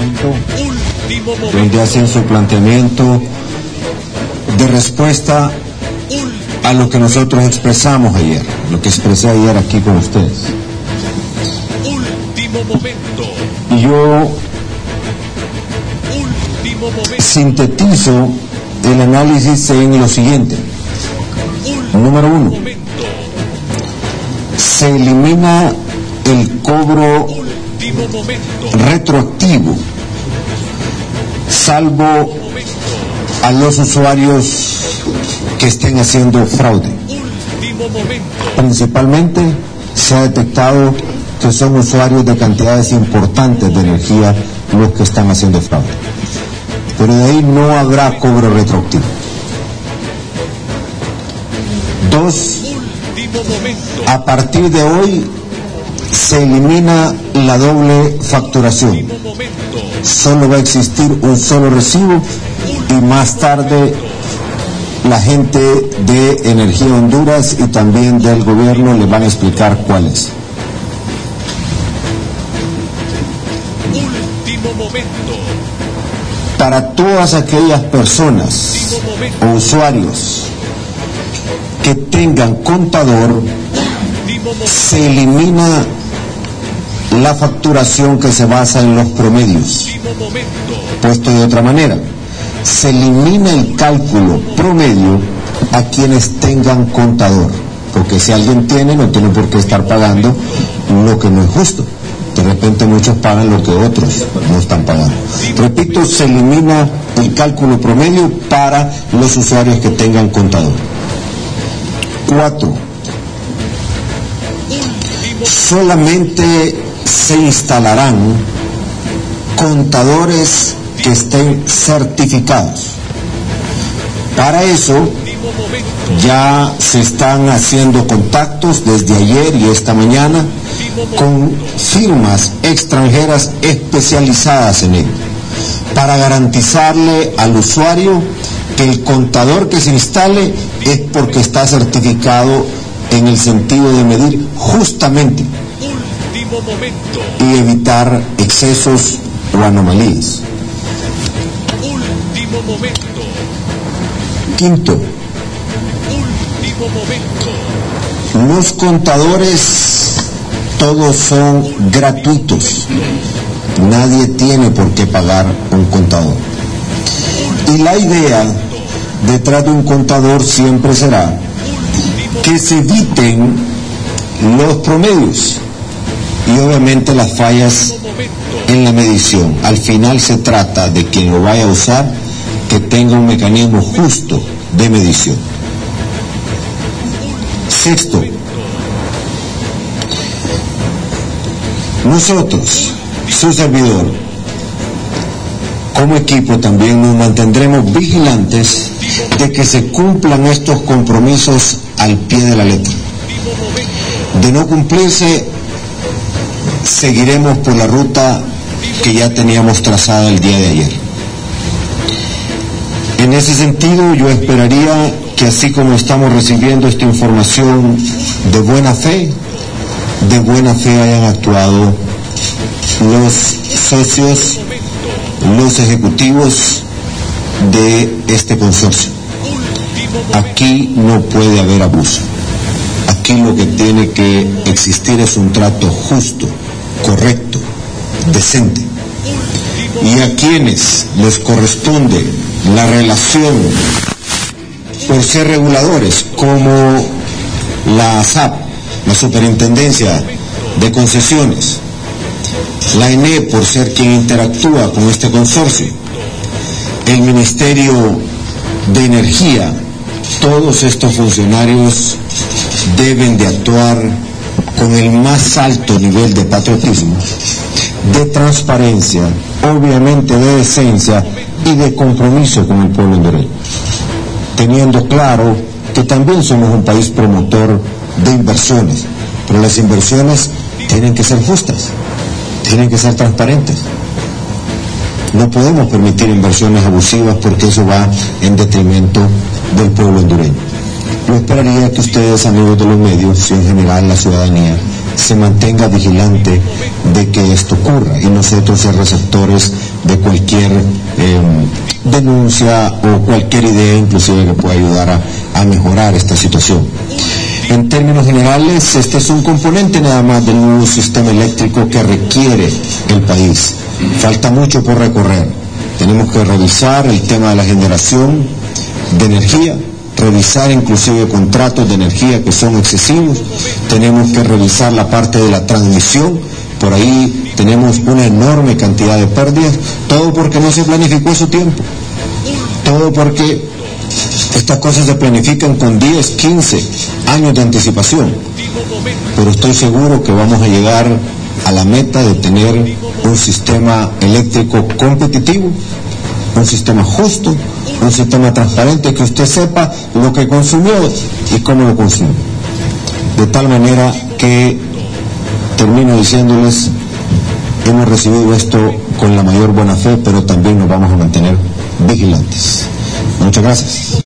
donde hacen su planteamiento de respuesta a lo que nosotros expresamos ayer, lo que expresé ayer aquí con ustedes. Y yo sintetizo el análisis en lo siguiente. Número 1, se elimina el cobro retroactivo, salvo a los usuarios que estén haciendo fraude. Principalmente se ha detectado que son usuarios de cantidades importantes de energía los que están haciendo fraude. Pero de ahí no habrá cobro retroactivo. 2, a partir de hoy se elimina la doble facturación. Solo va a existir un solo recibo y más tarde la gente de Energía Honduras y también del gobierno le van a explicar cuál es. Para todas aquellas personas o usuarios que tengan contador, se elimina la facturación que se basa en los promedios. Puesto de otra manera, se elimina el cálculo promedio a quienes tengan contador, porque si alguien tiene, no tiene por qué estar pagando lo que no es justo. De repente muchos pagan lo que otros no están pagando. Repito, se elimina el cálculo promedio para los usuarios que tengan contador. 4, solamente se instalarán contadores que estén certificados. Para eso ya se están haciendo contactos desde ayer y esta mañana con firmas extranjeras especializadas en ello, para garantizarle al usuario que el contador que se instale es porque está certificado en el sentido de medir justamente y evitar excesos o anomalías. 5, los contadores todos son gratuitos, nadie tiene por qué pagar un contador. Y la idea detrás de un contador siempre será que se eviten los promedios y obviamente las fallas en la medición. Al final se trata de quien lo vaya a usar que tenga un mecanismo justo de medición. 6, nosotros, su servidor, como equipo también nos mantendremos vigilantes de que se cumplan estos compromisos al pie de la letra. De no cumplirse, seguiremos por la ruta que ya teníamos trazada el día de ayer. En ese sentido, yo esperaría que así como estamos recibiendo esta información de buena fe hayan actuado los socios, los ejecutivos de este consorcio. Aquí no puede haber abuso. Aquí lo que tiene que existir es un trato justo, correcto, decente. Y a quienes les corresponde la relación por ser reguladores, como la ASAP, la Superintendencia de Concesiones, la ENE por ser quien interactúa con este consorcio, el Ministerio de Energía, todos estos funcionarios deben de actuar con el más alto nivel de patriotismo, de transparencia, obviamente de decencia y de compromiso con el pueblo hondureño, teniendo claro que también somos un país promotor de inversiones, pero las inversiones tienen que ser justas, tienen que ser transparentes. No podemos permitir inversiones abusivas porque eso va en detrimento del pueblo hondureño. Yo esperaría que ustedes, amigos de los medios y en general la ciudadanía, se mantenga vigilante de que esto ocurra y nosotros ser receptores de cualquier denuncia o cualquier idea inclusive que pueda ayudar a mejorar esta situación. En términos generales, este es un componente nada más del nuevo sistema eléctrico que requiere el país. Falta mucho por recorrer. Tenemos que revisar el tema de la generación de energía, revisar inclusive contratos de energía que son excesivos. Tenemos que revisar la parte de la transmisión. Por ahí tenemos una enorme cantidad de pérdidas, todo porque no se planificó a su tiempo, todo porque estas cosas se planifican con 10, 15 años de anticipación, pero estoy seguro que vamos a llegar a la meta de tener un sistema eléctrico competitivo, un sistema justo, un sistema transparente, que usted sepa lo que consumió y cómo lo consumió, de tal manera que termino diciéndoles, hemos recibido esto con la mayor buena fe, pero también nos vamos a mantener vigilantes. Muchas gracias.